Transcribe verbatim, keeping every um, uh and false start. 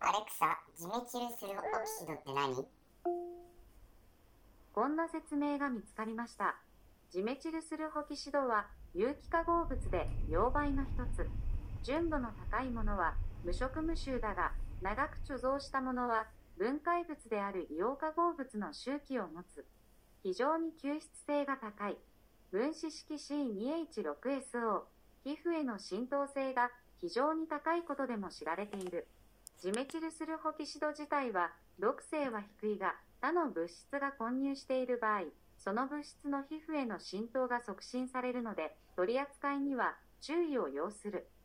アレクサ、ジメチルスルオキシドって何？ こんな説明が見つかりました。ジメチルスルホキシドは有機化合物で溶媒の一つ。純度の高いものは無色無臭だが、長く貯蔵したものは分解物である硫黄化合物の周期を持つ。非常に吸湿性が高い。分子式 シーツーエイチシックエスオー、皮膚への浸透性が非常に高いことでも知られている。ジメチルスルホキシド自体は毒性は低いが、他の物質が混入している場合、その物質の皮膚への浸透が促進されるので、取り扱いには注意を要する。